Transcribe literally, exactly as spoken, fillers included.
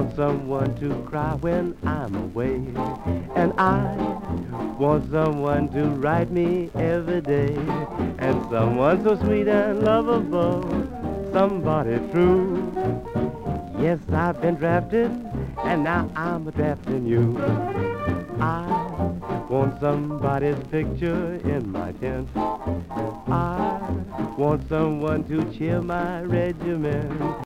want someone to cry when I'm away. And I want someone to write me every day. And someone so sweet and lovable, somebody true. Yes, I've been drafted, and now I'm drafting you. I want somebody's picture in my tent. I want someone to cheer my regiment.